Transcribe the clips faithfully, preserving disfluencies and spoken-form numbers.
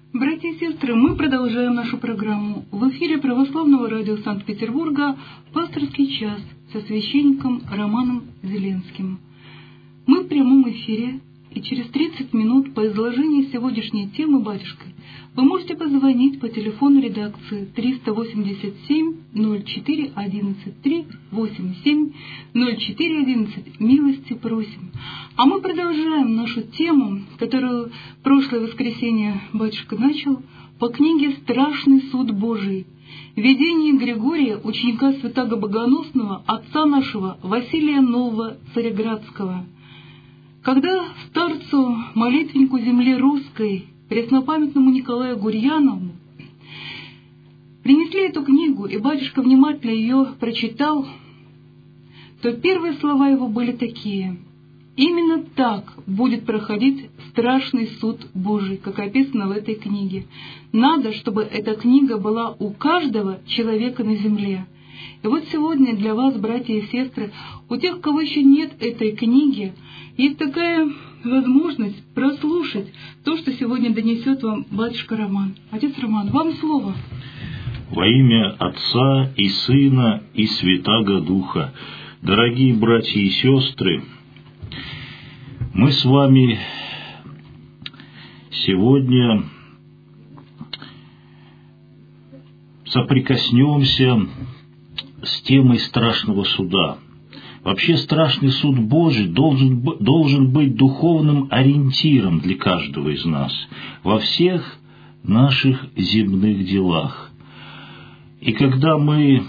Братья и сестры, мы продолжаем нашу программу. В эфире Православного радио Санкт-Петербурга «Пасторский час» со священником Романом Зеленским. Мы в прямом эфире, и через тридцать минут по изложению сегодняшней темы батюшкой вы можете позвонить по телефону редакции триста восемьдесят семь ноль четыре одиннадцать три восемь семь ноль четыре одиннадцать. Милости просим. А мы продолжаем нашу тему, которую в прошлое воскресенье батюшка начал, по книге «Страшный суд Божий». Видение Григория, ученика святаго Богоносного, отца нашего Василия Нового Цареградского. Когда старцу, молитвеннику земли русской, преснопамятному Николаю Гурьянову, принесли эту книгу, и батюшка внимательно ее прочитал, то первые слова его были такие: «Именно так будет проходить страшный суд Божий», как описано в этой книге. Надо, чтобы эта книга была у каждого человека на земле. И вот сегодня для вас, братья и сестры, у тех, у кого еще нет этой книги, есть такая возможность прослушать то, что сегодня донесет вам батюшка Роман. Отец Роман, вам слово. Во имя Отца и Сына и Святаго Духа. Дорогие братья и сестры, мы с вами сегодня соприкоснемся с темой страшного суда. Вообще страшный суд Божий должен, должен быть духовным ориентиром для каждого из нас во всех наших земных делах. И когда мы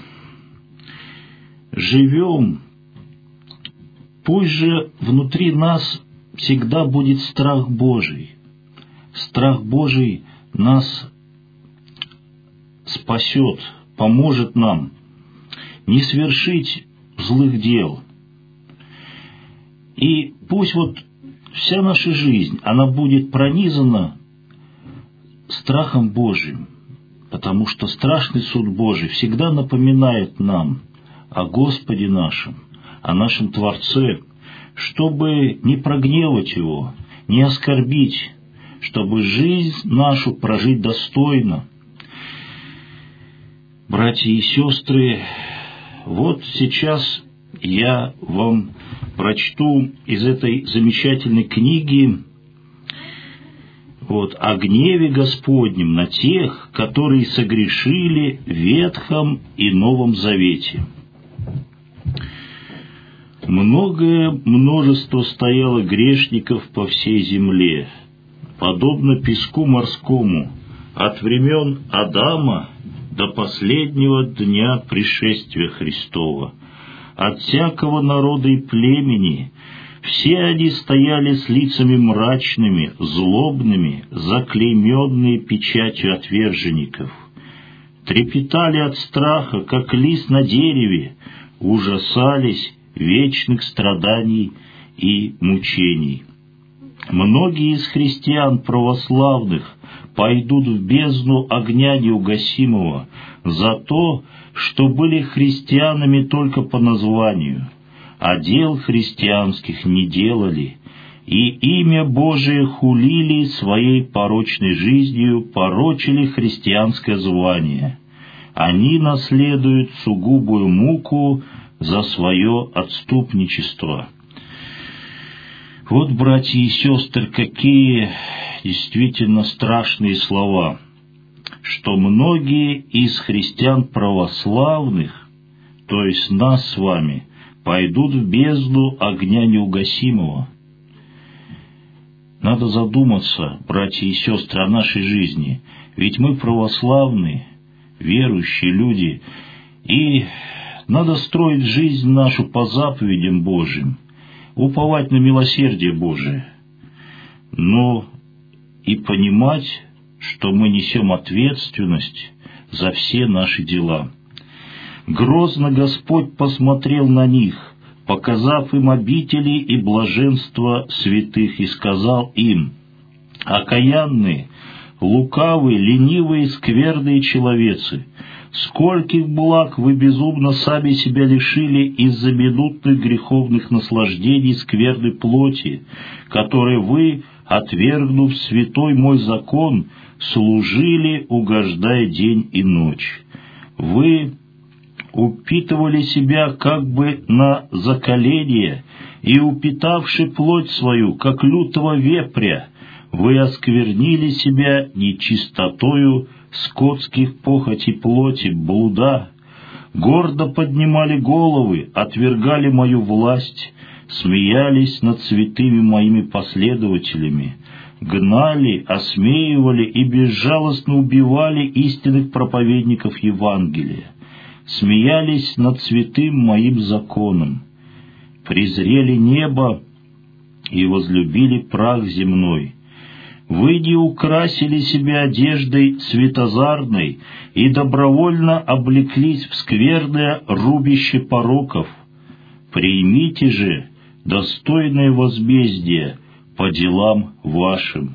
живем, пусть же внутри нас всегда будет страх Божий. Страх Божий нас спасет, поможет нам не свершить злых дел. И пусть вот вся наша жизнь, она будет пронизана страхом Божьим, потому что страшный суд Божий всегда напоминает нам о Господе нашем, о нашем Творце, чтобы не прогневать Его, не оскорбить, чтобы жизнь нашу прожить достойно. Братья и сестры, вот сейчас я вам прочту из этой замечательной книги вот, о гневе Господнем на тех, которые согрешили в Ветхом и Новом Завете. Многое множество стояло грешников по всей земле, подобно песку морскому, от времен Адама до последнего дня пришествия Христова. От всякого народа и племени все они стояли с лицами мрачными, злобными, заклейменные печатью отверженников. Трепетали от страха, как лист на дереве, ужасались вечных страданий и мучений. Многие из христиан православных пойдут в бездну огня неугасимого за то, что были христианами только по названию, а дел христианских не делали, и имя Божие хулили своей порочной жизнью, порочили христианское звание. Они наследуют сугубую муку за свое отступничество. Вот, братья и сестры, какие действительно страшные слова, что многие из христиан православных, то есть нас с вами, пойдут в бездну огня неугасимого. Надо задуматься, братья и сестры, о нашей жизни, ведь мы православные, верующие люди, и надо строить жизнь нашу по заповедям Божьим, уповать на милосердие Божие, но и понимать, что мы несем ответственность за все наши дела. Грозно Господь посмотрел на них, показав им обители и блаженство святых, и сказал им: «Окаянные, лукавые, ленивые, скверные человецы, скольких благ вы безумно сами себя лишили из-за минутных греховных наслаждений скверной плоти, которые вы отвергнув святой мой закон, служили, угождая день и ночь. Вы упитывали себя как бы на заколение, и, упитавши плоть свою, как лютого вепря, вы осквернили себя нечистотою скотских похотей плоти, блуда, гордо поднимали головы, отвергали мою власть, смеялись над святыми моими последователями, гнали, осмеивали и безжалостно убивали истинных проповедников Евангелия, смеялись над святым моим законом, презрели небо и возлюбили прах земной. Вы не украсили себя одеждой светозарной и добровольно облеклись в скверное рубище пороков. Примите же достойное возмездие по делам вашим.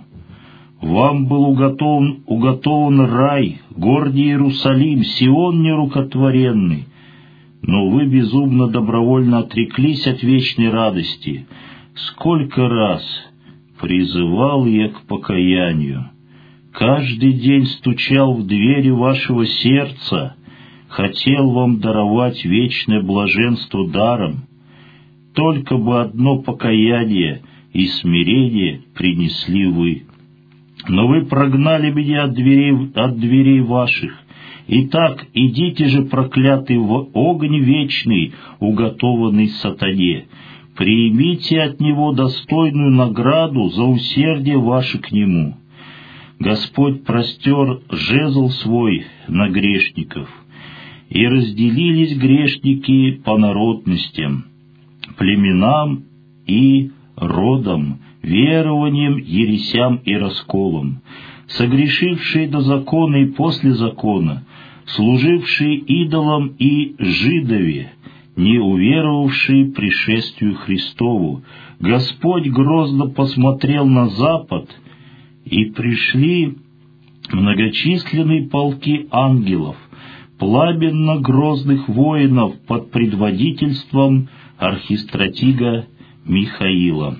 Вам был уготован, уготован рай, гордий Иерусалим, Сион нерукотворенный, но вы безумно добровольно отреклись от вечной радости. Сколько раз призывал я к покаянию, каждый день стучал в двери вашего сердца, хотел вам даровать вечное блаженство даром. Только бы одно покаяние и смирение принесли вы. Но вы прогнали меня от дверей, от дверей ваших. Итак, идите же, проклятый, в огонь вечный, уготованный сатане. Примите от него достойную награду за усердие ваше к нему. Господь простер жезл свой на грешников, и разделились грешники по народностям, племенам и родам, верованием, ересям и расколам, согрешившие до закона и после закона, служившие идолам и жидове, не уверовавшие пришествию Христову. Господь грозно посмотрел на запад, и пришли многочисленные полки ангелов, пламенно грозных воинов под предводительством архистратига Михаила.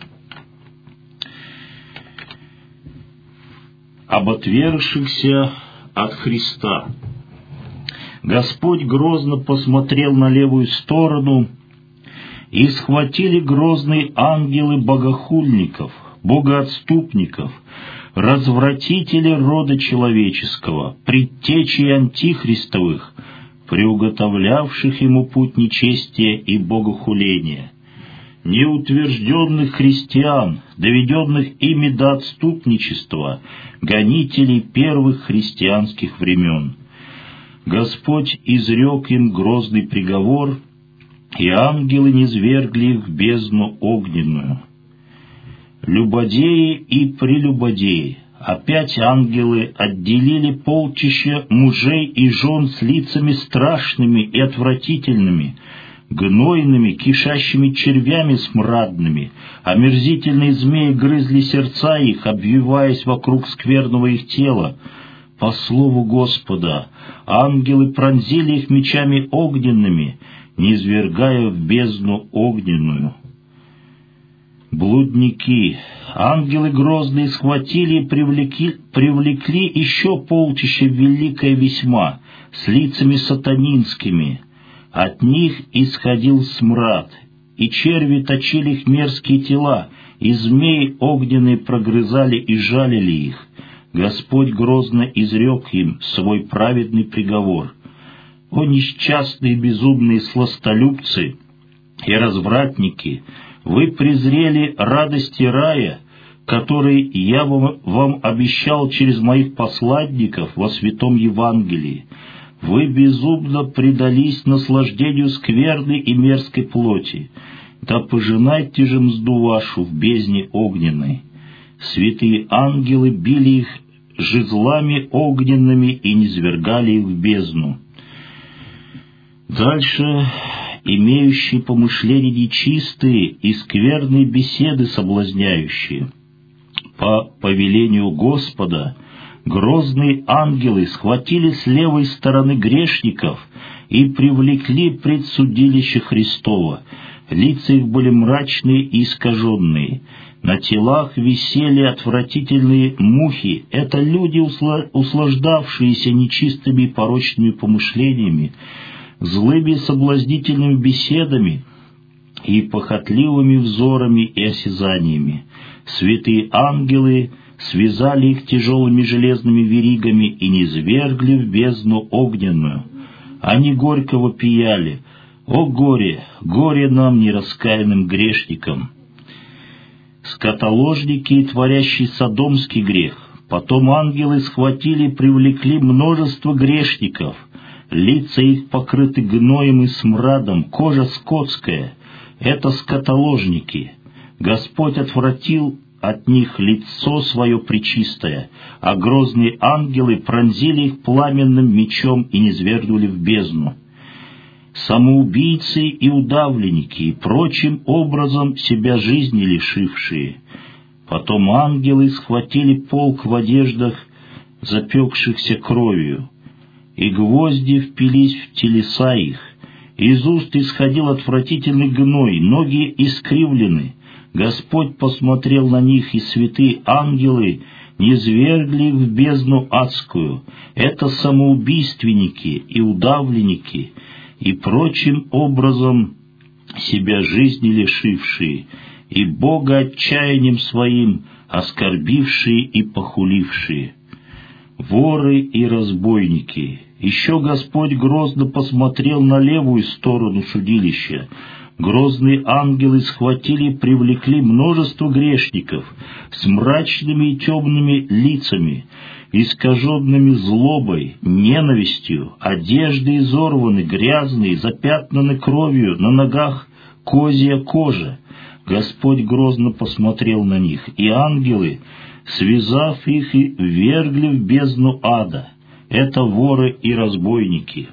Об отвергшихся от Христа. Господь грозно посмотрел на левую сторону, и схватили грозные ангелы богохульников, богоотступников, развратители рода человеческого, предтечей антихристовых, приуготовлявших ему путь нечестия и богохуления, неутвержденных христиан, доведенных ими до отступничества, гонителей первых христианских времен. Господь изрек им грозный приговор, и ангелы низвергли их в бездну огненную. Любодеи и прелюбодеи, опять ангелы отделили полчища мужей и жен с лицами страшными и отвратительными, гнойными, кишащими червями смрадными, омерзительные змеи грызли сердца их, обвиваясь вокруг скверного их тела. По слову Господа, ангелы пронзили их мечами огненными, низвергая в бездну огненную. Блудники, ангелы грозные, схватили и привлекли, привлекли еще полчища великое весьма, с лицами сатанинскими. От них исходил смрад, и черви точили их мерзкие тела, и змеи огненные прогрызали и жалили их. Господь грозно изрек им свой праведный приговор. О несчастные безумные сластолюбцы и развратники! Вы презрели радости рая, который я вам, вам обещал через моих посланников во святом Евангелии. Вы безумно предались наслаждению скверной и мерзкой плоти. Да пожинайте же мзду вашу в бездне огненной. Святые ангелы били их жезлами огненными и низвергали их в бездну. Дальше имеющие помышления нечистые и скверные беседы соблазняющие. По повелению Господа грозные ангелы схватили с левой стороны грешников и привлекли пред судилище Христово, лица их были мрачные и искаженные. На телах висели отвратительные мухи. Это люди, услаждавшиеся нечистыми и порочными помышлениями, злыми соблазнительными беседами и похотливыми взорами и осязаниями. Святые ангелы связали их тяжелыми железными веригами и низвергли в бездну огненную. Они горько вопияли: «О горе, горе нам, нераскаянным грешникам!» Скотоложники, творящие содомский грех. Потом ангелы схватили и привлекли множество грешников. Лица их покрыты гноем и смрадом, кожа скотская. Это скотоложники. Господь отвратил от них лицо свое пречистое, а грозные ангелы пронзили их пламенным мечом и низвергнули в бездну. Самоубийцы и удавленники, и прочим образом себя жизни лишившие. Потом ангелы схватили полк в одеждах, запекшихся кровью, и гвозди впились в телеса их. Из уст исходил отвратительный гной, ноги искривлены. Господь посмотрел на них, и святые ангелы низвергли их в бездну адскую. Это самоубийственники и удавленники, и прочим образом себя жизни лишившие, и Бога отчаянием своим оскорбившие и похулившие. Воры и разбойники. Еще Господь грозно посмотрел на левую сторону судилища. Грозные ангелы схватили и привлекли множество грешников с мрачными и темными лицами, искаженными злобой, ненавистью, одежды изорваны, грязные, запятнаны кровью, на ногах козья кожа. Господь грозно посмотрел на них, и ангелы, связав их, и ввергли в бездну ада. Это воры и разбойники,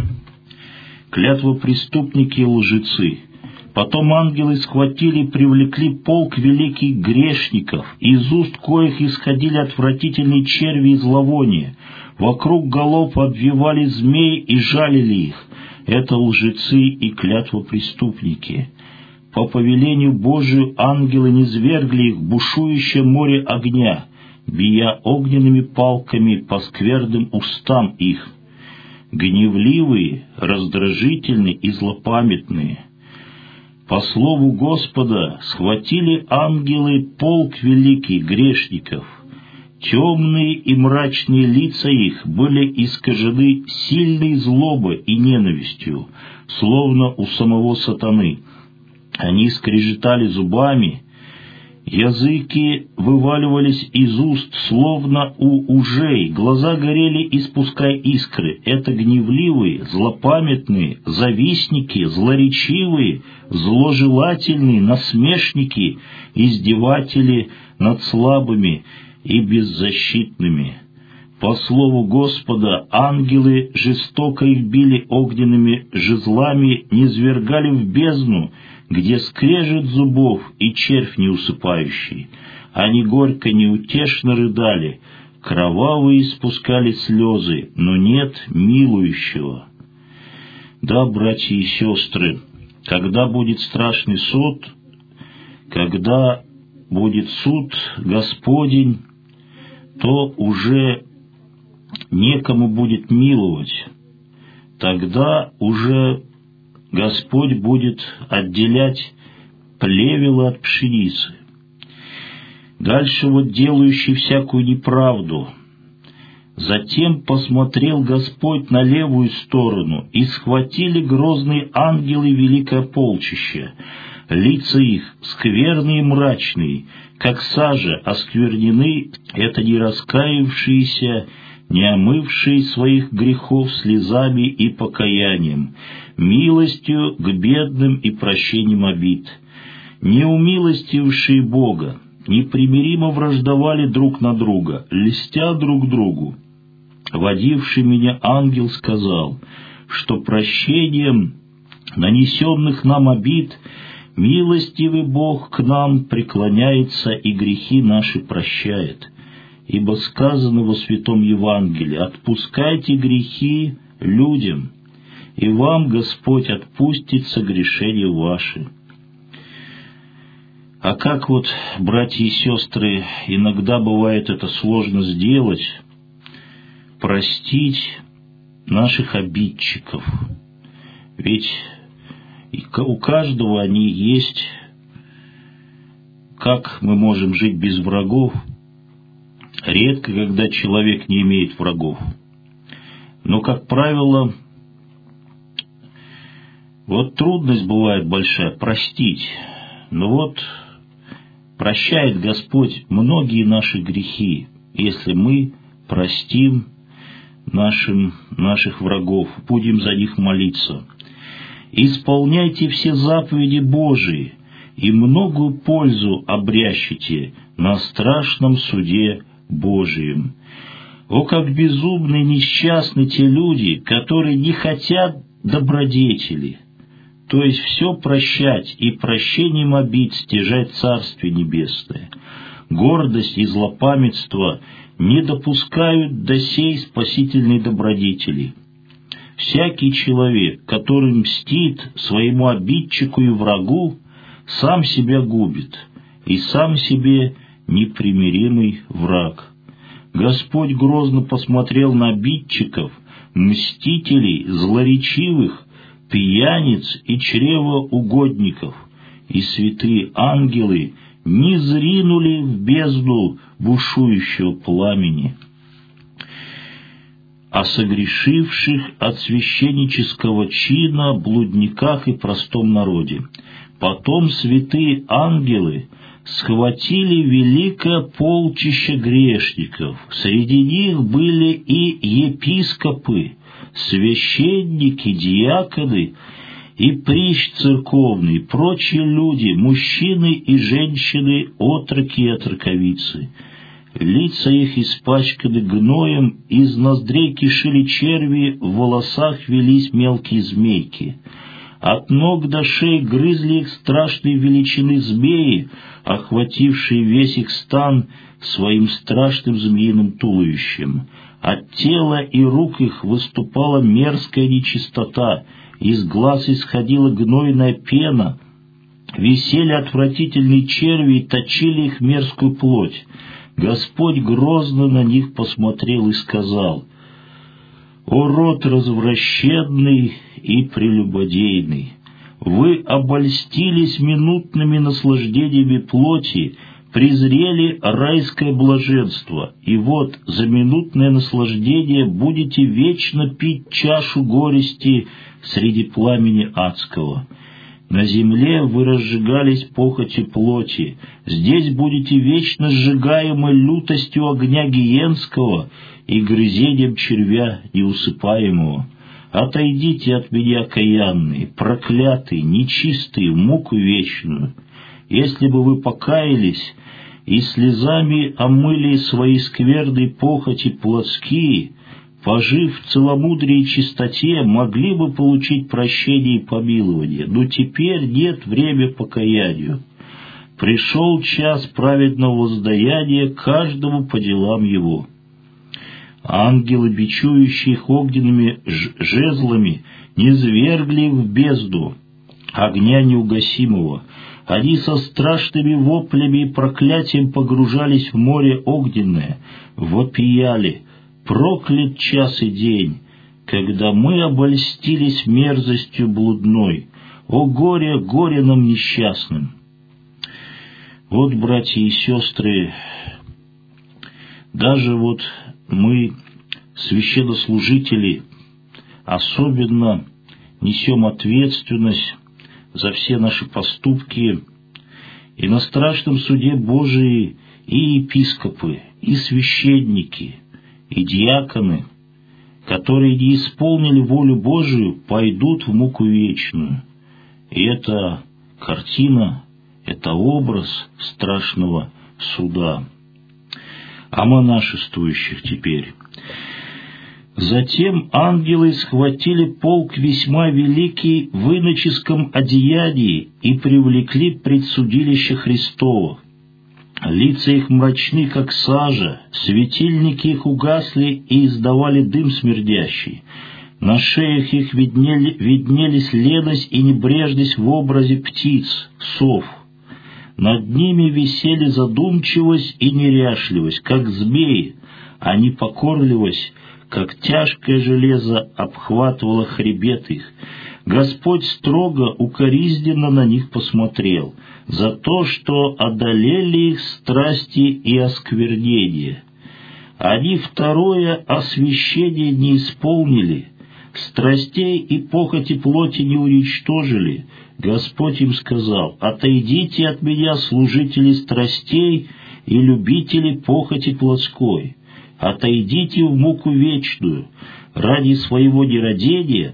клятвопреступники и лжецы. Потом ангелы схватили и привлекли полк великих грешников, из уст коих исходили отвратительные черви и зловония. Вокруг голов обвивали змеи и жалили их. Это лжецы и клятвопреступники. По повелению Божию ангелы низвергли их в бушующее море огня, бия огненными палками по скверным устам их. Гневливые, раздражительные и злопамятные. По слову Господа схватили ангелы полк великих грешников. Темные и мрачные лица их были искажены сильной злобой и ненавистью, словно у самого сатаны. Они скрежетали зубами, языки вываливались из уст, словно у ужей, глаза горели, испуская искры. Это гневливые, злопамятные, завистники, злоречивые, зложелательные, насмешники, издеватели над слабыми и беззащитными. По слову Господа, ангелы жестоко их били огненными жезлами, низвергали в бездну, где скрежет зубов и червь неусыпающий. Они горько неутешно рыдали, кровавые испускали слезы, но нет милующего. Да, братья и сестры, когда будет страшный суд, когда будет суд Господень, то уже некому будет миловать. Тогда уже Господь будет отделять плевела от пшеницы. Дальше вот делающий всякую неправду. Затем посмотрел Господь на левую сторону, и схватили грозные ангелы великое полчище. Лица их скверные и мрачные, как сажа, осквернены, это не раскаявшиеся, не омывшие своих грехов слезами и покаянием, милостью к бедным и прощением обид, не умилостившие Бога, непримиримо враждовали друг на друга, льстя друг другу. Водивший меня ангел сказал, что прощением нанесенных нам обид милостивый Бог к нам преклоняется и грехи наши прощает. Ибо сказано во Святом Евангелии: «Отпускайте грехи людям, и вам Господь отпустит согрешения ваши». А как вот, братья и сестры, иногда бывает это сложно сделать, простить наших обидчиков. Ведь у каждого они есть. Как мы можем жить без врагов? Редко, когда человек не имеет врагов. Но, как правило, вот трудность бывает большая простить. Но вот прощает Господь многие наши грехи, если мы простим нашим, наших врагов, будем за них молиться. Исполняйте все заповеди Божии, и многую пользу обрящите на страшном суде Божием. О, как безумны и несчастны те люди, которые не хотят добродетели, то есть все прощать и прощением обид стяжать Царствие Небесное. Гордость и злопамятство не допускают до сей спасительной добродетели. Всякий человек, который мстит своему обидчику и врагу, сам себя губит, и сам себе непримиримый враг. Господь грозно посмотрел на обидчиков, мстителей, злоречивых, пьяниц и чревоугодников, и святые ангелы не зринули в бездну бушующего пламени. О согрешивших от священнического чина блудниках и простом народе. Потом святые ангелы схватили великое полчище грешников. Среди них были и епископы, священники, диаконы и прищ церковный, прочие люди, мужчины и женщины, отроки и отроковицы. Лица их испачканы гноем, из ноздрей кишили черви, в волосах велись мелкие змейки. От ног до шеи грызли их страшные величины змеи, охватившие весь их стан своим страшным змеиным туловищем. От тела и рук их выступала мерзкая нечистота, из глаз исходила гнойная пена, висели отвратительные черви и точили их мерзкую плоть. Господь грозно на них посмотрел и сказал: «О род развращенный и прелюбодейный! Вы обольстились минутными наслаждениями плоти, презрели райское блаженство, и вот за минутное наслаждение будете вечно пить чашу горести среди пламени адского. На земле вы разжигались похотью плоти, здесь будете вечно сжигаемы лютостью огня гиенского и грызением червя неусыпаемого. Отойдите от меня, окаянные, проклятые, нечистые, в муку вечную. Если бы вы покаялись и слезами омыли свои скверные похоти плотские, пожив в целомудрии и чистоте, могли бы получить прощение и помилование. Но теперь нет времени покаянию. Пришел час праведного воздаяния каждому по делам его. Ангелы, бичующие их огненными жезлами, низвергли в бездну огня неугасимого. Они со страшными воплями и проклятием погружались в море огненное, вопияли: «Проклят час и день, когда мы обольстились мерзостью блудной! О горе, горе нам несчастным!» Вот, братья и сестры, даже вот мы, священнослужители, особенно несем ответственность за все наши поступки, и на страшном суде Божии и епископы, и священники, и диаконы, которые не исполнили волю Божию, пойдут в муку вечную. И это картина, это образ страшного суда. О монашествующих теперь. Затем ангелы схватили полк весьма великий в иноческом одеянии и привлекли пред судилище Христово. Лица их мрачны, как сажа, светильники их угасли и издавали дым смердящий. На шеях их виднели, виднелись леность и небрежность в образе птиц, сов. Над ними висели задумчивость и неряшливость, как змеи, а непокорливость, как тяжкое железо, обхватывало хребет их. Господь строго, укоризненно на них посмотрел за то, что одолели их страсти и осквернение. Они второе освящение не исполнили, страстей и похоти плоти не уничтожили. Господь им сказал: «Отойдите от меня, служители страстей и любители похоти плотской, отойдите в муку вечную. Ради своего нерадения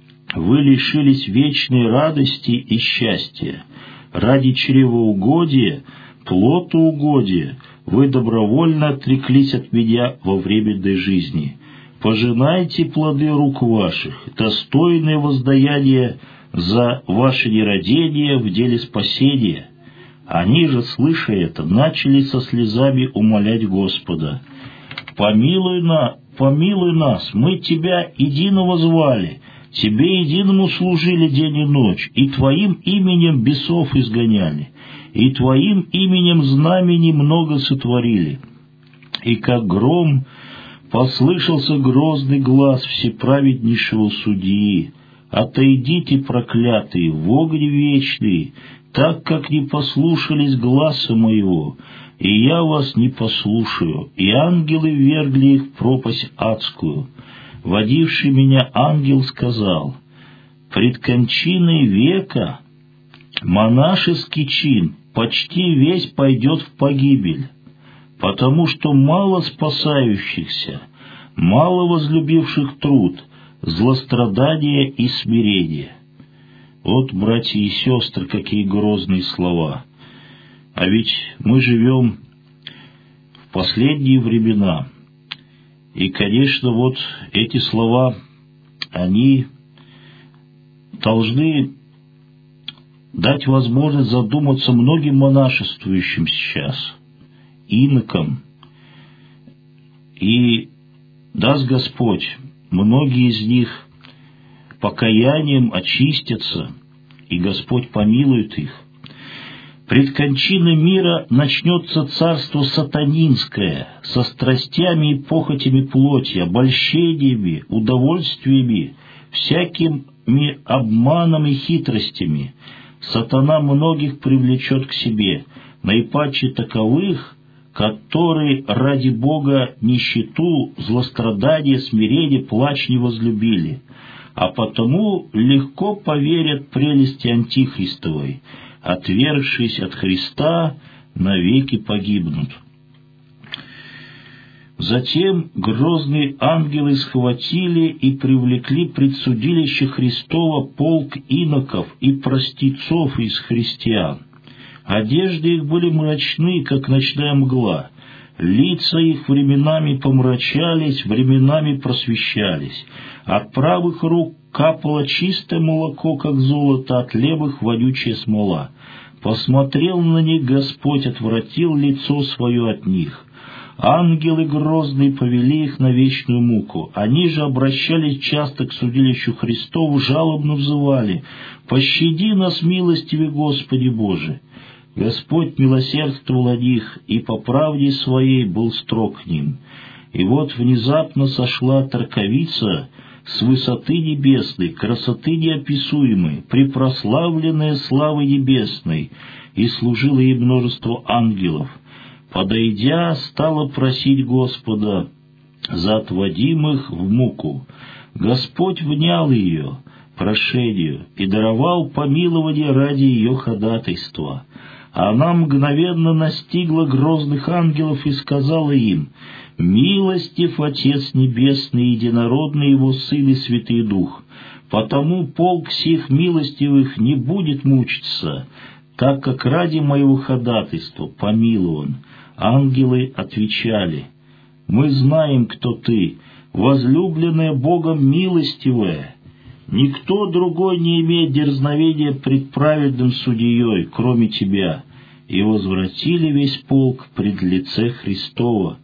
вы лишились вечной радости и счастья. Ради чревоугодия, плотоугодия вы добровольно отреклись от меня во временной жизни. Пожинайте плоды рук ваших, достойное воздаяние за ваше нерадение в деле спасения». Они же, слыша это, начали со слезами умолять Господа: «Помилуй, на, помилуй нас, мы Тебя единого звали, Тебе единому служили день и ночь, и Твоим именем бесов изгоняли, и Твоим именем знамений много сотворили». И как гром послышался грозный глас всеправеднейшего судьи: «Отойдите, проклятые, в огонь вечный, так как не послушались гласа моего, и я вас не послушаю». И ангелы ввергли их в пропасть адскую. Водивший меня ангел сказал: «Пред кончиной века монашеский чин почти весь пойдет в погибель, потому что мало спасающихся, мало возлюбивших труд, злострадание и смирение». Вот, братья и сестры, какие грозные слова! А ведь мы живем в последние времена. И, конечно, вот эти слова, они должны дать возможность задуматься многим монашествующим сейчас, инокам. И даст Господь, многие из них покаянием очистятся, и Господь помилует их. Пред кончиной мира начнется царство сатанинское со страстями и похотями плоти, обольщениями, удовольствиями, всякими обманом и хитростями. Сатана многих привлечет к себе, наипаче таковых, которые ради Бога нищету, злострадание, смирение, плач не возлюбили, а потому легко поверят прелести антихристовой, отвергшись от Христа, навеки погибнут. Затем грозные ангелы схватили и привлекли пред судилище Христово полк иноков и простецов из христиан. Одежды их были мрачны, как ночная мгла, лица их временами помрачались, временами просвещались. От правых рук капало чистое молоко, как золото, от левых вонючая смола. Посмотрел на них Господь, отвратил лицо свое от них. Ангелы грозные повели их на вечную муку. Они же обращались часто к судилищу Христову, жалобно взывали: «Пощади нас, милостивый Господи Боже». Господь милосердствовал о них, и по правде своей был строг к ним. И вот внезапно сошла Тарковица с высоты небесной, красоты неописуемой, препрославленная славой небесной, и служило ей множество ангелов. Подойдя, стала просить Господа за отводимых в муку. Господь внял ее прошению и даровал помилование ради ее ходатайства. Она мгновенно настигла грозных ангелов и сказала им: «Милостив Отец Небесный, единородный Его Сын и Святый Дух, потому полк сих милостивых не будет мучиться, так как ради моего ходатайства помилован». Ангелы отвечали: «Мы знаем, кто ты, возлюбленная Богом милостивая. Никто другой не имеет дерзновения пред праведным судьей, кроме тебя». И возвратили весь полк пред лице Христова.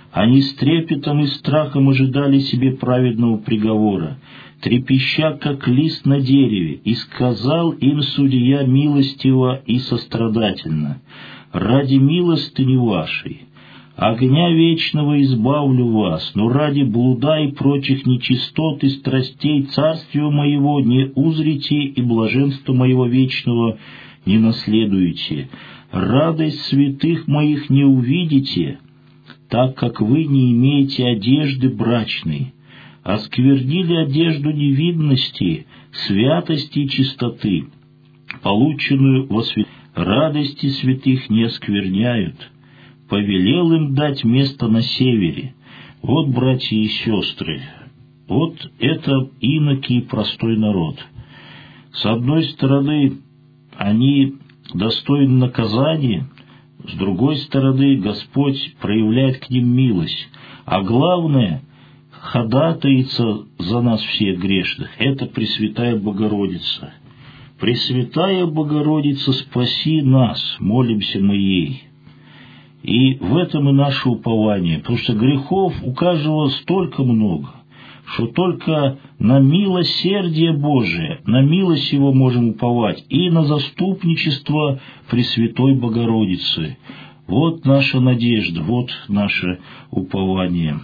Они с трепетом и страхом ожидали себе праведного приговора, трепеща, как лист на дереве, и сказал им судья милостиво и сострадательно: «Ради милостыни вашей, огня вечного избавлю вас, но ради блуда и прочих нечистот и страстей царствия моего не узрите и блаженства моего вечного не наследуете. Радость святых моих не увидите, так как вы не имеете одежды брачной, осквернили одежду невинности, святости и чистоты, полученную во святых. Радости святых не оскверняют, повелел им дать место на севере». Вот, братья и сестры, вот это иноки и простой народ. С одной стороны, они достойны наказания, с другой стороны, Господь проявляет к ним милость. А главное, ходатайца за нас всех грешных — это Пресвятая Богородица. Пресвятая Богородица, спаси нас, молимся мы ей. И в этом и наше упование, потому что грехов у каждого столько много, что только на милосердие Божие, на милость Его можем уповать, и на заступничество Пресвятой Богородицы. Вот наша надежда, вот наше упование.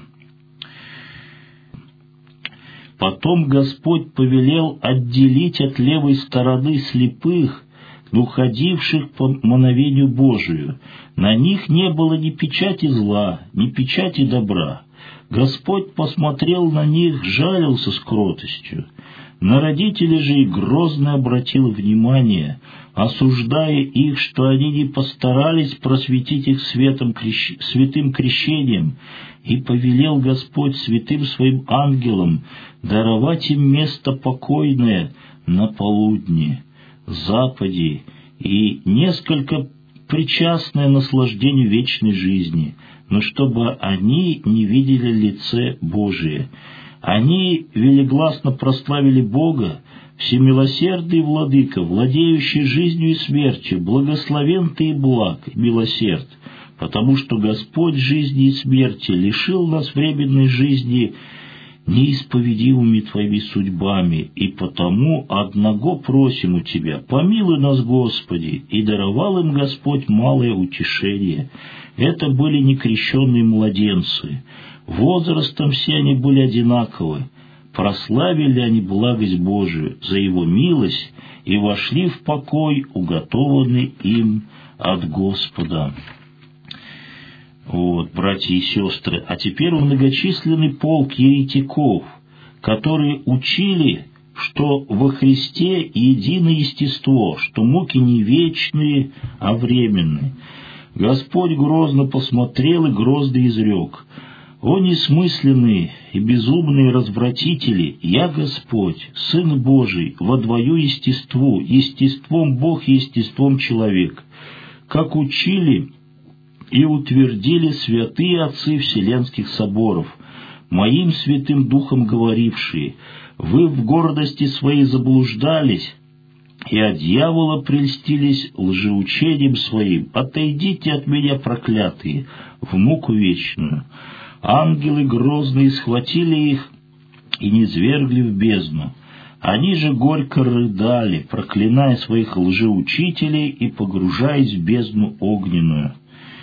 Потом Господь повелел отделить от левой стороны слепых, уходивших по мановению Божию. На них не было ни печати зла, ни печати добра. Господь посмотрел на них, жалился с кротостью. На родителей же и грозно обратил внимание, осуждая их, что они не постарались просветить их светом, крещ... святым крещением, и повелел Господь святым своим ангелам даровать им место покойное на полудне, западе и несколько причастное наслаждению вечной жизни, но чтобы они не видели лице Божие. Они велигласно прославили Бога: «Всемилосердный Владыка, владеющий жизнью и смертью, благословен Ты и благ, и милосерд, потому что Господь жизни и смерти лишил нас временной жизни неисповедимыми Твоими судьбами, и потому одного просим у Тебя: помилуй нас, Господи». И даровал им Господь малое утешение. Это были некрещенные младенцы. Возрастом все они были одинаковы. Прославили они благость Божию за Его милость и вошли в покой, уготованный им от Господа. Вот, братья и сестры, а теперь многочисленный полк еретиков, которые учили, что во Христе единое естество, что муки не вечные, а временные. Господь грозно посмотрел и грозно изрек: «О несмысленные и безумные развратители, я Господь, Сын Божий, во двою естеству, естеством Бог и естеством человек, как учили и утвердили святые отцы вселенских соборов, моим святым духом говорившие: вы в гордости своей заблуждались и от дьявола прельстились лжеучением своим. Отойдите от меня, проклятые, в муку вечную». Ангелы грозные схватили их и низвергли в бездну. Они же горько рыдали, проклиная своих лжеучителей и погружаясь в бездну огненную.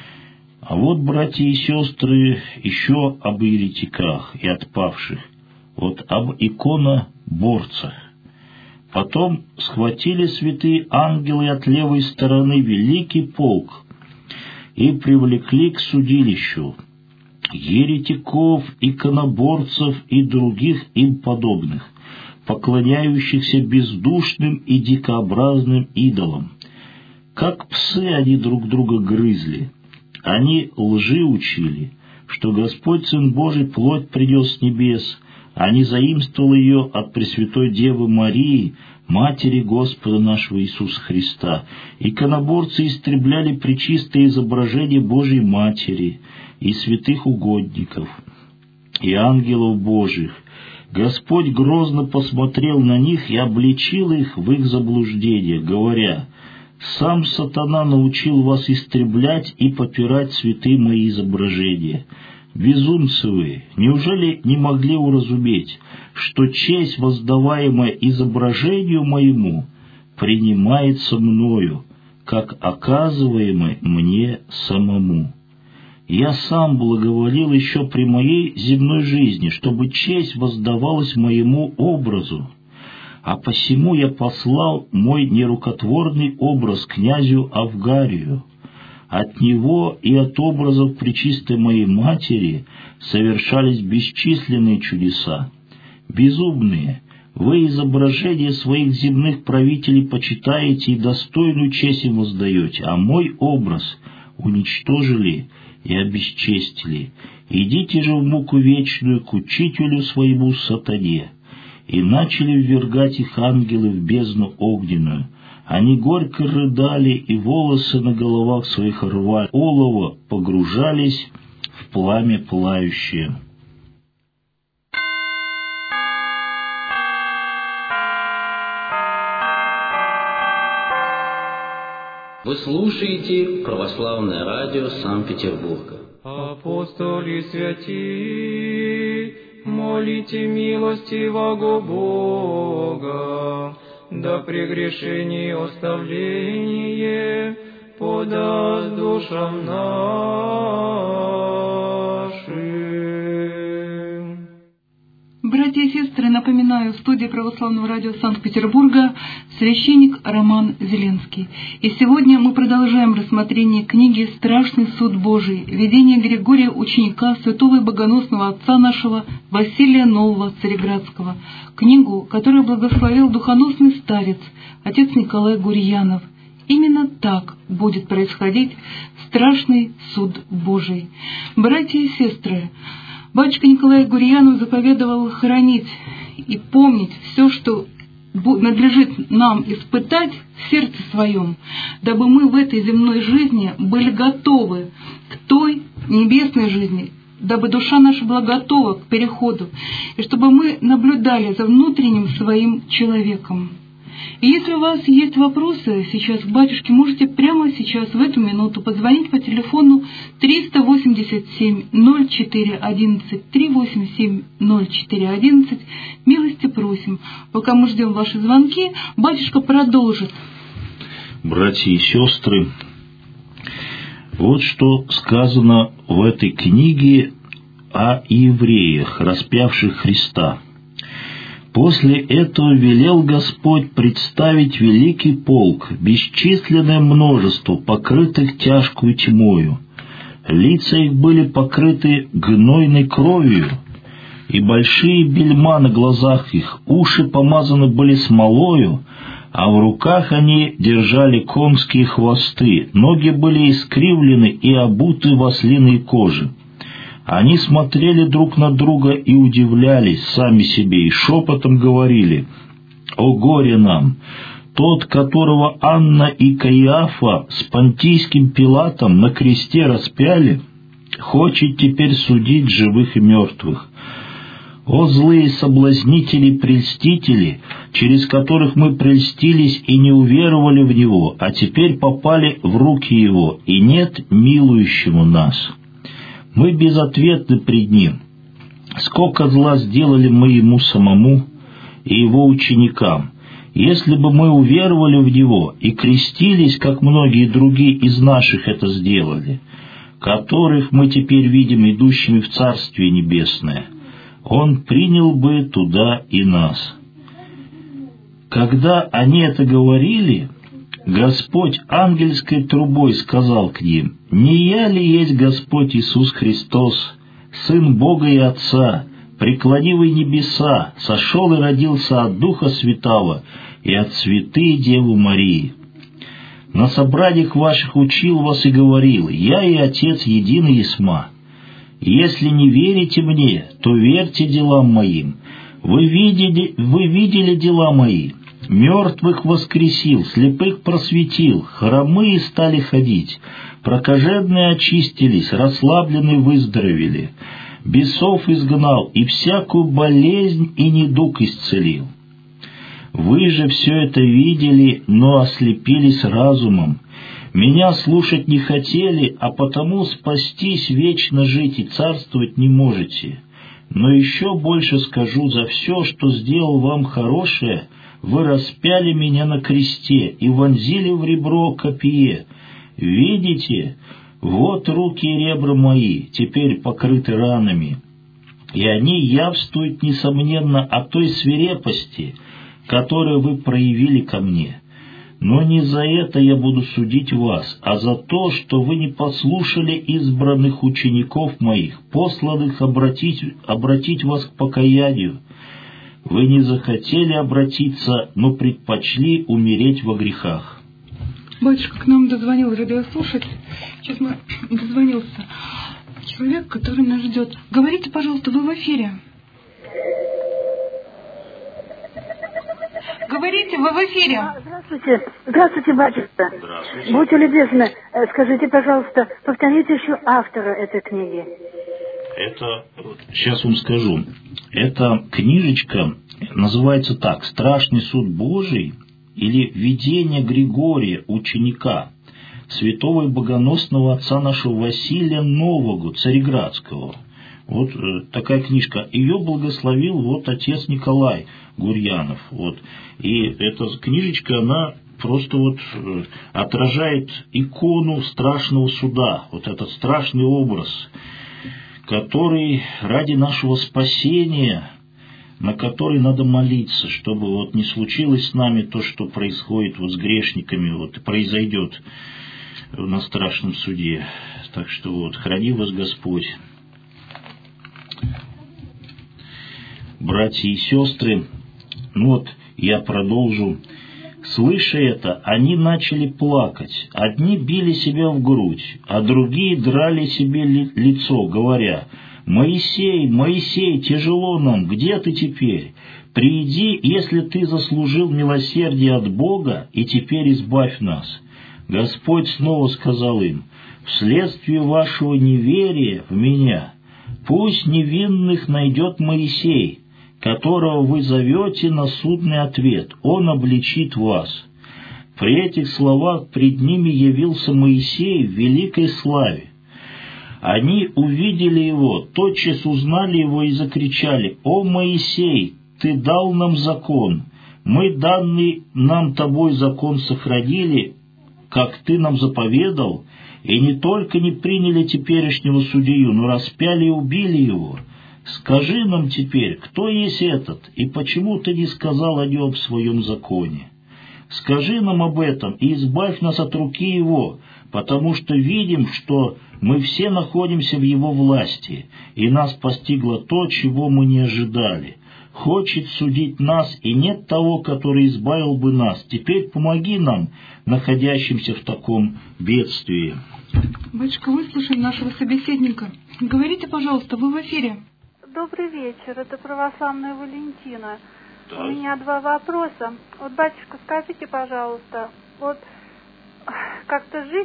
А вот, братья и сестры, еще об еретиках и отпавших, вот об иконоборцах. Потом схватили святые ангелы от левой стороны великий полк и привлекли к судилищу еретиков, иконоборцев и других им подобных, поклоняющихся бездушным и дикообразным идолам. Как псы они друг друга грызли. Они лжи учили, что Господь Сын Божий плоть принес с небес, а не заимствовал ее от Пресвятой Девы Марии, Матери Господа нашего Иисуса Христа. Иконоборцы истребляли пречистое изображение Божьей Матери и святых угодников, и ангелов Божьих. Господь грозно посмотрел на них и обличил их в их заблуждение, говоря: «Сам сатана научил вас истреблять и попирать святые мои изображения. Безумцы вы, неужели не могли уразуметь, что честь, воздаваемая изображению моему, принимается мною, как оказываемой мне самому? Я сам благоволил еще при моей земной жизни, чтобы честь воздавалась моему образу, а посему я послал мой нерукотворный образ князю Авгарию. От него и от образов пречистой моей матери совершались бесчисленные чудеса. Безумные, вы изображения своих земных правителей почитаете и достойную честь им воздаете, а мой образ уничтожили и обесчестили. Идите же в муку вечную к учителю своему сатане. И начали ввергать их ангелы в бездну огненную. Они горько рыдали, и волосы на головах своих рвали, олово погружались в пламя пылающее. Вы слушаете Православное радио Санкт-Петербурга. Апостоли святи, молите милостивого Бога, да прегрешение оставление подаст душам нашим. Братья и сестры, напоминаю, в студии Православного радио Санкт-Петербурга священник Роман Зеленский. И сегодня мы продолжаем рассмотрение книги «Страшный суд Божий. Видение Григория, ученика святого и богоносного отца нашего Василия Нового Цареградского», книгу, которую благословил духоносный старец, отец Николай Гурьянов. Именно так будет происходить страшный суд Божий. Братья и сестры, батюшка Николай Гурьянов заповедовал хранить и помнить все, что надлежит нам испытать в сердце своем, дабы мы в этой земной жизни были готовы к той небесной жизни, дабы душа наша была готова к переходу, и чтобы мы наблюдали за внутренним своим человеком. И если у вас есть вопросы сейчас к батюшке, можете прямо сейчас, в эту минуту, позвонить по телефону триста восемьдесят семь ноль четыре одиннадцать, триста восемьдесят семь ноль четыре одиннадцать. Милости просим. Пока мы ждем ваши звонки, батюшка продолжит. Братья и сестры, вот что сказано в этой книге о евреях, распявших Христа. После этого велел Господь представить великий полк, бесчисленное множество, покрытых тяжкую тьмою. Лица их были покрыты гнойной кровью, и большие бельма на глазах их, уши помазаны были смолою, а в руках они держали конские хвосты, ноги были искривлены и обуты в ослиной коже. Они смотрели друг на друга и удивлялись сами себе, и шепотом говорили: «О горе нам! Тот, которого Анна и Каиафа с Понтийским Пилатом на кресте распяли, хочет теперь судить живых и мертвых. О злые соблазнители-прельстители, через которых мы прельстились и не уверовали в Него, а теперь попали в руки Его, и нет милующему нас. Мы безответны пред Ним. Сколько зла сделали мы Ему самому и Его ученикам. Если бы мы уверовали в Него и крестились, как многие другие из наших это сделали, которых мы теперь видим идущими в Царствие Небесное, Он принял бы туда и нас». Когда они это говорили, Господь ангельской трубой сказал к ним: «Не я ли есть Господь Иисус Христос, Сын Бога и Отца, преклонивый небеса, сошел и родился от Духа Святого и от святой Девы Марии? На собраниях ваших учил вас и говорил: я и Отец едины есма. Если не верите мне, то верьте делам моим. Вы видели, вы видели дела мои. Мертвых воскресил, слепых просветил, хромые стали ходить, прокаженные очистились, расслабленные выздоровели, бесов изгнал и всякую болезнь и недуг исцелил. Вы же все это видели, но ослепились разумом. Меня слушать не хотели, а потому спастись, вечно жить и царствовать не можете. Но еще больше скажу: за все, что сделал вам хорошее, вы распяли меня на кресте и вонзили в ребро копье. Видите, вот руки и ребра мои, теперь покрыты ранами, и они явствуют, несомненно, о той свирепости, которую вы проявили ко мне. Но не за это я буду судить вас, а за то, что вы не послушали избранных учеников моих, посланных обратить, обратить вас к покаянию. Вы не захотели обратиться, но предпочли умереть во грехах. Батюшка, к нам дозвонил радиослушатель. Сейчас мы дозвонился человек, который нас ждет. Говорите, пожалуйста, вы в эфире. Говорите, вы в эфире. А, здравствуйте. Здравствуйте, батюшка. Здравствуйте. Будьте любезны, скажите, пожалуйста, повторите еще автора этой книги. Это, сейчас вам скажу, эта книжечка называется так: «Страшный суд Божий» или «Видение Григория, ученика, святого и богоносного отца нашего Василия Нового, Цареградского». Вот э, такая книжка. Ее благословил вот отец Николай Гурьянов. Вот. И эта книжечка, она просто вот э, отражает икону страшного суда. Вот этот страшный образ, который ради нашего спасения, на который надо молиться, чтобы вот не случилось с нами то, что происходит вот с грешниками, вот и произойдет на страшном суде. Так что вот, храни вас Господь. Братья и сестры, ну вот я продолжу. Слыша это, они начали плакать. Одни били себя в грудь, а другие драли себе ли- лицо, говоря: «Моисей, Моисей, тяжело нам, где ты теперь? Приди, если ты заслужил милосердие от Бога, и теперь избавь нас». Господь снова сказал им: «Вследствие вашего неверия в меня пусть невинных найдет Моисей, которого вы зовете на судный ответ, он обличит вас». При этих словах пред ними явился Моисей в великой славе. Они увидели его, тотчас узнали его и закричали: «О, Моисей, ты дал нам закон, мы данный нам тобой закон сохранили, как ты нам заповедал, и не только не приняли теперешнего судью, но распяли и убили его. Скажи нам теперь, кто есть этот, и почему ты не сказал о нем в своем законе? Скажи нам об этом и избавь нас от руки его, потому что видим, что мы все находимся в его власти, и нас постигло то, чего мы не ожидали. Хочет судить нас, и нет того, который избавил бы нас. Теперь помоги нам, находящимся в таком бедствии». Батюшка, выслушаем нашего собеседника. Говорите, пожалуйста, вы в эфире. Добрый вечер, это православная Валентина. Да. У меня два вопроса. Вот, батюшка, скажите, пожалуйста, вот как-то жизнь,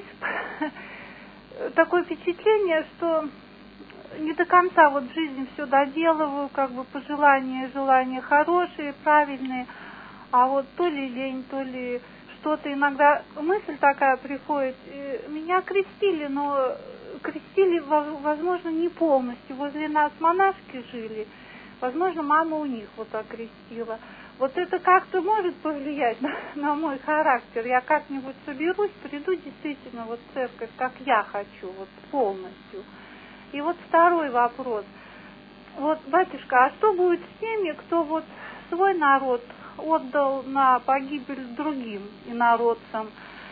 такое впечатление, что не до конца вот в жизни все доделываю, как бы пожелания, желания хорошие, правильные, а вот то ли лень, то ли что-то, иногда мысль такая приходит: меня крестили, но крестили, возможно, не полностью. Возле нас монашки жили, возможно, мама у них вот так крестила. Вот это как-то может повлиять на, на мой характер. Я как-нибудь соберусь, приду действительно вот в церковь, как я хочу, вот полностью. И вот второй вопрос. Вот, батюшка, а что будет с теми, кто вот свой народ отдал на погибель другим инородцам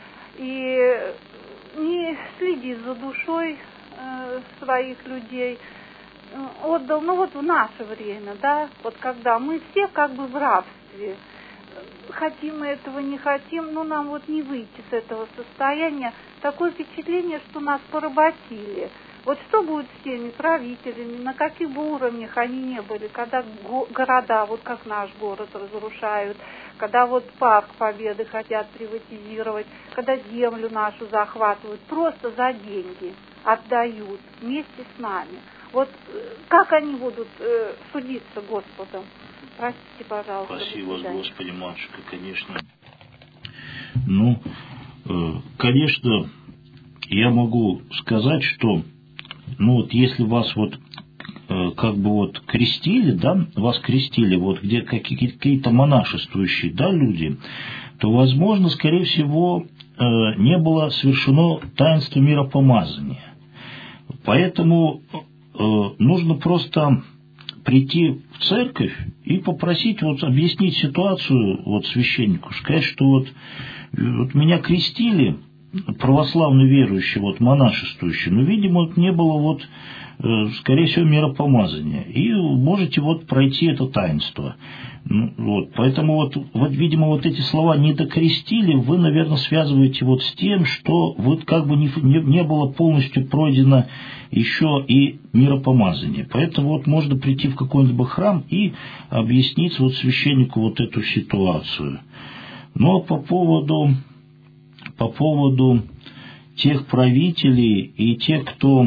и не следит за душой э, своих людей, э, отдал, ну вот в наше время, да, вот когда мы все как бы в рабстве, хотим мы этого, не хотим, но нам вот не выйти с этого состояния, такое впечатление, что нас поработили. Вот что будет с теми правителями, на каких бы уровнях они не были, когда го- города, вот как наш город, разрушают, когда вот парк Победы хотят приватизировать, когда землю нашу захватывают, просто за деньги отдают вместе с нами. Вот как они будут э, судиться Господом? Простите, пожалуйста. Спаси вас, Господи, матушка, конечно. Ну, Конечно, я могу сказать, что, ну вот если вас вот как бы вот крестили, да, вас крестили, вот где какие-то монашествующие, да, люди, то, возможно, скорее всего, не было совершено таинство миропомазания. Поэтому нужно просто прийти в церковь и попросить, вот, объяснить ситуацию вот, священнику, сказать, что вот, вот меня крестили, православно верующие, вот, монашествующие, но, видимо, не было, вот, скорее всего, миропомазания. И можете вот пройти это таинство. Вот, поэтому, вот, вот, видимо, вот эти слова «не докрестили» вы, наверное, связываете вот с тем, что вот как бы не, не, не было полностью пройдено еще и миропомазание. Поэтому вот можно прийти в какой-либо храм и объяснить вот священнику вот эту ситуацию. Но по поводу, по поводу тех правителей и тех, кто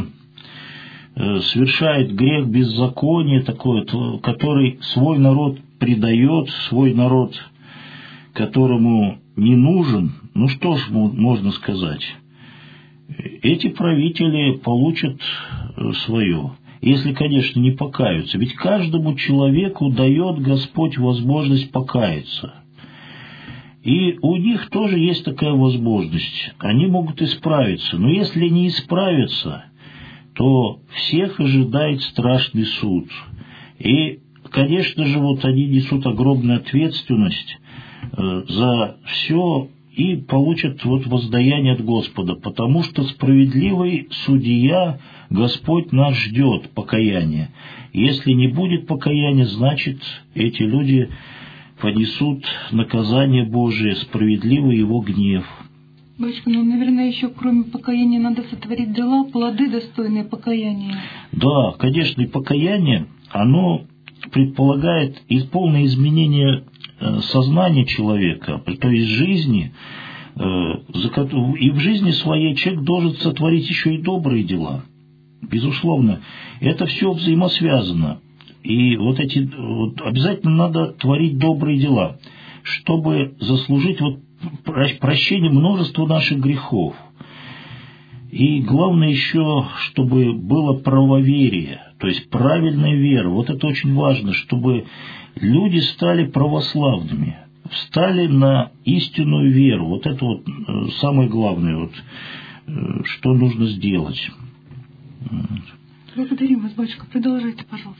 совершает грех беззакония, такой, который свой народ предает, свой народ, которому не нужен, ну что ж можно сказать, эти правители получат свое, если, конечно, не покаются. Ведь каждому человеку дает Господь возможность покаяться. И у них тоже есть такая возможность. Они могут исправиться. Но если не исправятся, то всех ожидает страшный суд. И, конечно же, вот они несут огромную ответственность за все и получат вот воздаяние от Господа, потому что справедливый судья Господь нас ждет покаяния. Если не будет покаяния, значит, эти люди понесут наказание Божие, справедливый его гнев. Батюшка, ну, наверное, еще кроме покаяния надо сотворить дела, плоды, достойные покаяния. Да, конечно, и покаяние, оно предполагает и полное изменение сознания человека, то есть жизни, и в жизни своей человек должен сотворить еще и добрые дела. Безусловно, это все взаимосвязано. И вот эти вот обязательно надо творить добрые дела, чтобы заслужить вот прощение множества наших грехов. И главное еще, чтобы было правоверие, то есть правильная вера. Вот это очень важно, чтобы люди стали православными, встали на истинную веру. Вот это вот самое главное, вот, что нужно сделать. Благодарим вас, батюшка. Продолжайте, пожалуйста.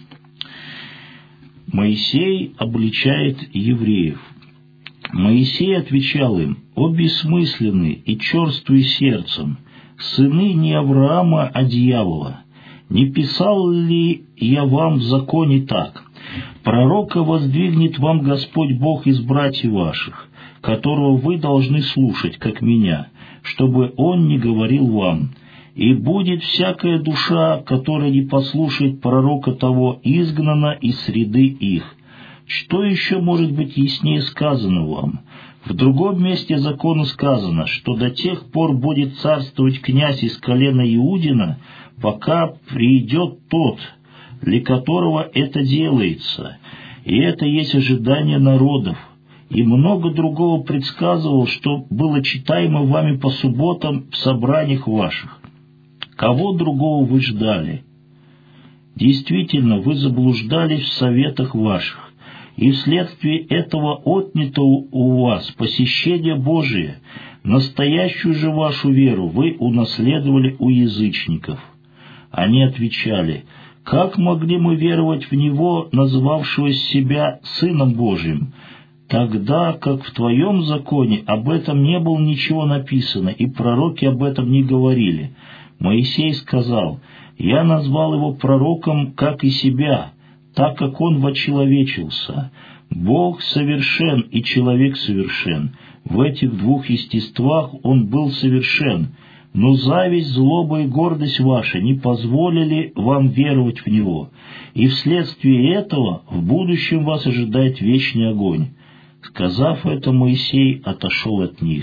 Моисей обличает евреев. Моисей отвечал им: «О бессмысленные и черствые сердцем, сыны не Авраама, а дьявола! Не писал ли я вам в законе так? Пророка воздвигнет вам Господь Бог из братьев ваших, которого вы должны слушать, как меня, чтобы он не говорил вам. И будет всякая душа, которая не послушает пророка того, изгнана из среды их. Что еще может быть яснее сказано вам? В другом месте закона сказано, что до тех пор будет царствовать князь из колена Иудина, пока придет тот, для которого это делается. И это есть ожидание народов. И много другого предсказывал, что было читаемо вами по субботам в собраниях ваших. Кого другого вы ждали? Действительно, вы заблуждались в советах ваших, и вследствие этого отнято у вас посещение Божие, настоящую же вашу веру вы унаследовали у язычников». Они отвечали: «Как могли мы веровать в Него, называвшего себя Сыном Божиим, тогда как в Твоем законе об этом не было ничего написано, и пророки об этом не говорили?» Моисей сказал: «Я назвал его пророком, как и себя, так как он вочеловечился. Бог совершен, и человек совершен. В этих двух естествах он был совершен. Но зависть, злоба и гордость ваша не позволили вам веровать в него. И вследствие этого в будущем вас ожидает вечный огонь». Сказав это, Моисей отошел от них.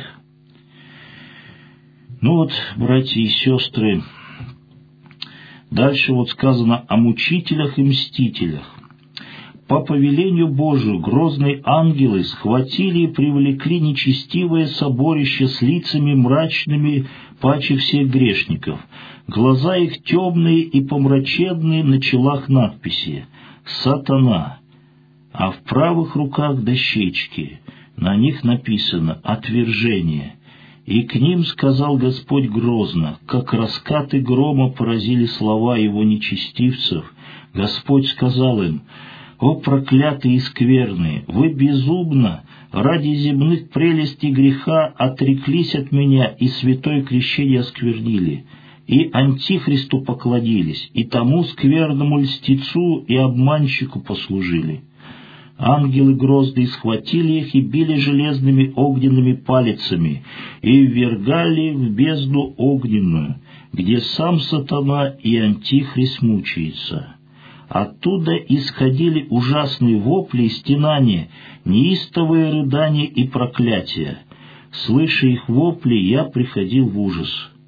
Ну вот, братья и сестры, дальше вот сказано о мучителях и мстителях. по повелению Божию грозные ангелы схватили и привлекли нечестивое соборище с лицами мрачными паче всех грешников, глаза их темные и помраченные на челах надписи «Сатана», а в правых руках дощечки, на них написано «Отвержение». И к ним сказал Господь грозно, как раскаты грома поразили слова его нечестивцев. Господь сказал им: «О проклятые и скверные, вы безумно ради земных прелестей греха отреклись от меня и святое крещение осквернили, и антихристу поклонились, и тому скверному льстецу и обманщику послужили». Ангелы грозные схватили их и били железными огненными палицами и ввергали в бездну огненную, где сам сатана и антихрист мучается. Оттуда исходили ужасные вопли и стенания, неистовые рыдания и проклятия. Слыша их вопли, я приходил в ужас.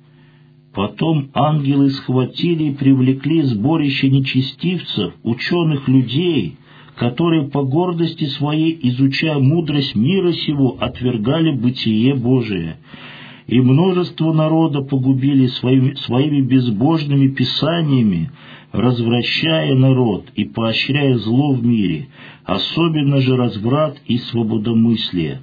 Потом ангелы схватили и привлекли сборище нечестивцев, ученых людей, которые по гордости своей, изучая мудрость мира сего, отвергали бытие Божие, и множество народа погубили своими, своими безбожными писаниями, развращая народ и поощряя зло в мире, особенно же разврат и свободомыслие.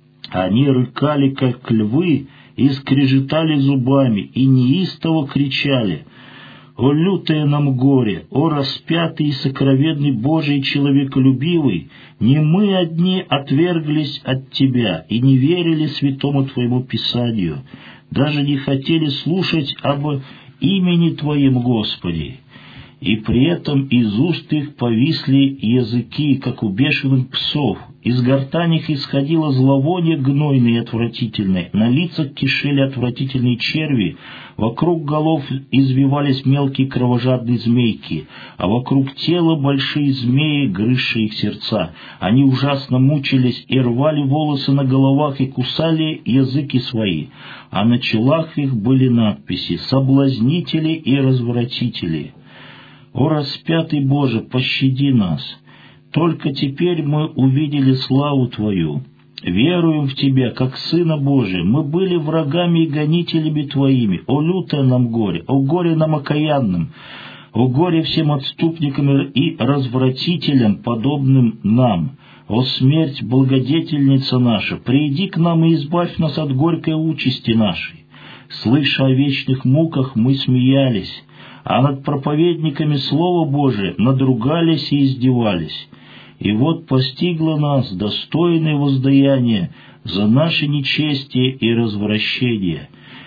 Они рыкали, как львы, и скрежетали зубами, и неистово кричали: «О лютое нам горе! О распятый и сокровенный Божий человеколюбивый! Не мы одни отверглись от Тебя и не верили святому Твоему Писанию, даже не хотели слушать об имени Твоем, Господи!» И при этом из уст их повисли языки, как у бешеных псов, из гортани их исходило зловоние гнойное и отвратительное, на лицах кишели отвратительные черви, вокруг голов извивались мелкие кровожадные змейки, а вокруг тела большие змеи, грызшие их сердца. Они ужасно мучились и рвали волосы на головах и кусали языки свои, а на челах их были надписи «Соблазнители и развратители». «О распятый Боже, пощади нас! Только теперь мы увидели славу Твою, веруем в Тебя, как Сына Божия. Мы были врагами и гонителями Твоими. О лютое нам горе! О горе нам окаянным! О горе всем отступникам и развратителям, подобным нам! О смерть, благодетельница наша! Приди к нам и избавь нас от горькой участи нашей. Слыша о вечных муках, мы смеялись, а над проповедниками Слова Божия надругались и издевались. И вот постигло нас достойное воздаяние за наше нечестие и развращение.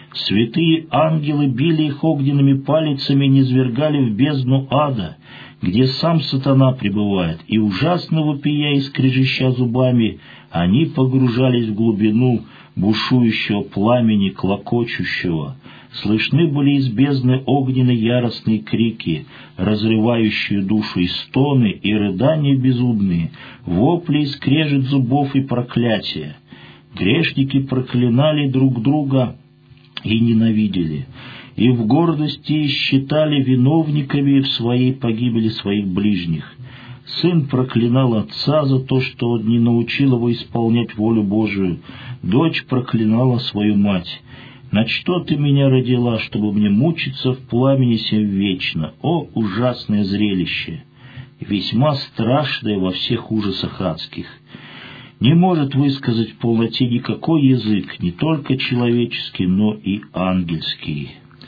Святые ангелы били их огненными палицами и низвергали в бездну ада, где сам сатана пребывает, и ужасно вопия и скрежеща зубами, они погружались в глубину бушующего пламени, клокочущего. Слышны были из бездны огненные яростные крики, разрывающие душу, и стоны, и рыдания безумные, вопли и скрежет зубов и проклятия. Грешники проклинали друг друга и ненавидели, и в гордости считали виновниками в своей погибели своих ближних. Сын проклинал отца за то, что он не научил его исполнять волю Божию, дочь проклинала свою мать. «На что ты меня родила, чтобы мне мучиться в пламени сем вечно? О, ужасное зрелище! Весьма страшное во всех ужасах адских! Не может высказать в полноте никакой язык, не только человеческий, но и ангельский».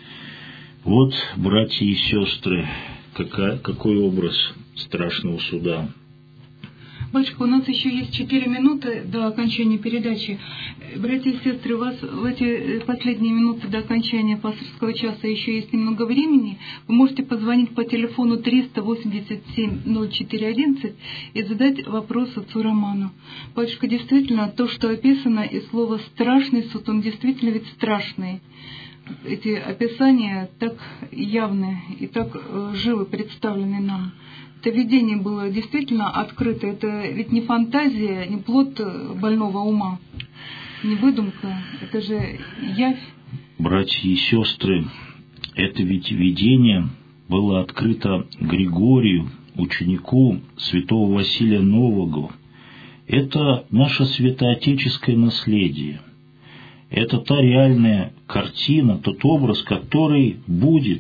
Вот, братья и сестры, какая, какой образ страшного суда. Батюшка, у нас еще есть четыре минуты до окончания передачи. Братья и сестры, у вас в эти последние минуты до окончания пасторского часа еще есть немного времени. Вы можете позвонить по телефону триста восемьдесят семь ноль четыре одиннадцать и задать вопрос отцу Роману. Батюшка, действительно, то, что описано, и слово «страшный суд», он действительно ведь страшный. Эти описания так явны и так живо представлены нам. Это видение было действительно открыто. Это ведь не фантазия, не плод больного ума, не выдумка. Это же явь. Братья и сестры, это ведь видение было открыто Григорию ученику святого Василия Нового, это наше святоотеческое наследие. Это та реальная картина, тот образ, который будет.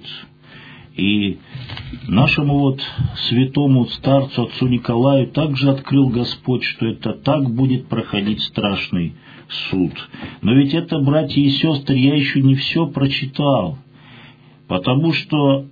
И нашему вот святому старцу, отцу Николаю, также открыл Господь, что это так будет проходить страшный суд. Но ведь это, братья и сестры, я еще не все прочитал, потому что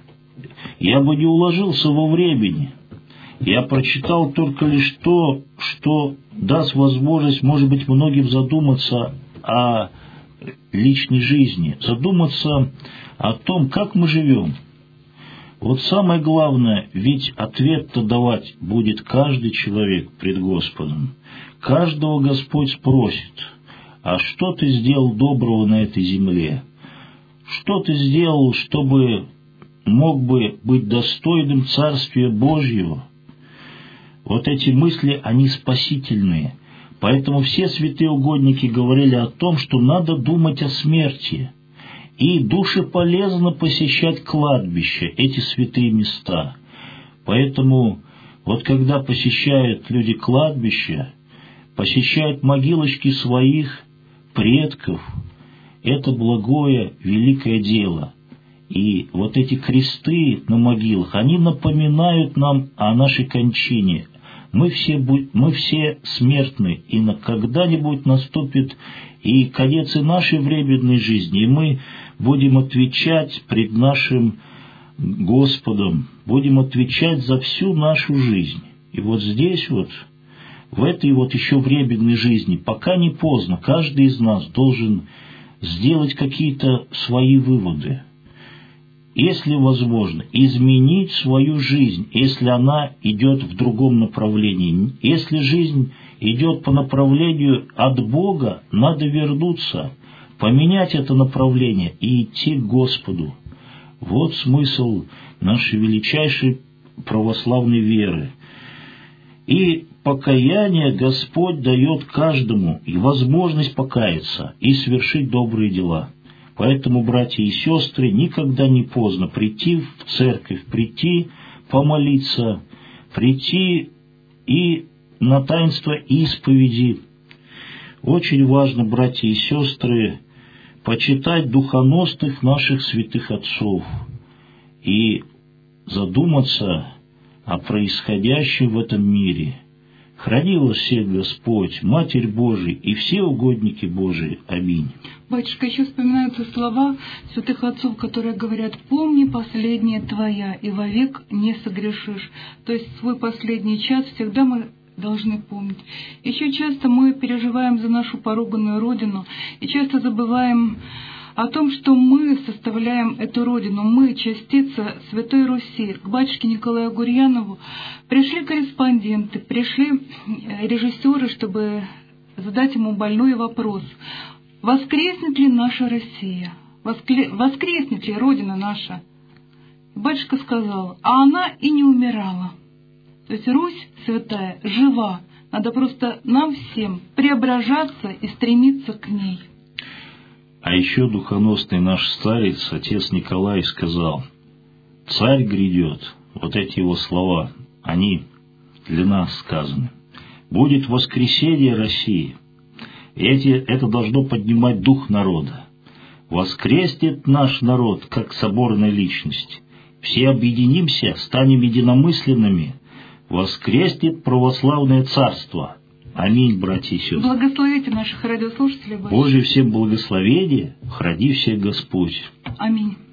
я бы не уложился во времени. Я прочитал только лишь то, что даст возможность, может быть, многим задуматься о личной жизни, задуматься о том, как мы живем. Вот самое главное, ведь ответ-то давать будет каждый человек пред Господом. Каждого Господь спросит: а что ты сделал доброго на этой земле? Что ты сделал, чтобы мог бы быть достойным Царствия Божьего? Вот эти мысли, они спасительные. Поэтому все святые угодники говорили о том, что надо думать о смерти. И душе полезно посещать кладбища, эти святые места. Поэтому вот когда посещают люди кладбища, посещают могилочки своих предков, это благое, великое дело. И вот эти кресты на могилах, они напоминают нам о нашей кончине. Мы все, мы все смертны, и когда-нибудь наступит и конец и нашей временной жизни, и мы будем отвечать пред нашим Господом, будем отвечать за всю нашу жизнь. И вот здесь вот, в этой вот еще временной жизни, пока не поздно, каждый из нас должен сделать какие-то свои выводы. Если возможно, изменить свою жизнь, если она идет в другом направлении. Если жизнь идет по направлению от Бога, надо вернуться, поменять это направление и идти к Господу. Вот смысл нашей величайшей православной веры. И покаяние Господь дает каждому и возможность покаяться и совершить добрые дела. Поэтому, братья и сестры, никогда не поздно прийти в церковь, прийти помолиться, прийти и на таинство исповеди. Очень важно, братья и сестры, почитать духоносных наших святых отцов и задуматься о происходящем в этом мире. Храни вас всех Господь, Матерь Божия и все угодники Божии. Аминь. Батюшка, еще вспоминаются слова святых отцов, которые говорят: «Помни последнее твоя, и вовек не согрешишь». То есть свой последний час всегда мы должны помнить. Еще часто мы переживаем за нашу поруганную Родину и часто забываем о том, что мы составляем эту Родину, мы, частица Святой Руси. К батюшке Николаю Гурьянову пришли корреспонденты, пришли режиссеры, чтобы задать ему больной вопрос: воскреснет ли наша Россия? Воскреснет ли Родина наша? Батюшка сказал: а она и не умирала. То есть Русь святая жива. Надо просто нам всем преображаться и стремиться к ней. А еще духоносный наш старец, отец Николай, сказал: «Царь грядет». Вот эти его слова, они для нас сказаны. «Будет воскресение России». Эти, это должно поднимать дух народа. «Воскреснет наш народ, как соборная личность. Все объединимся, станем единомысленными. Воскреснет православное царство». Аминь, братья и сестры. Благословите наших радиослушателей. Божие всем благословение, храни всех Господь. Аминь.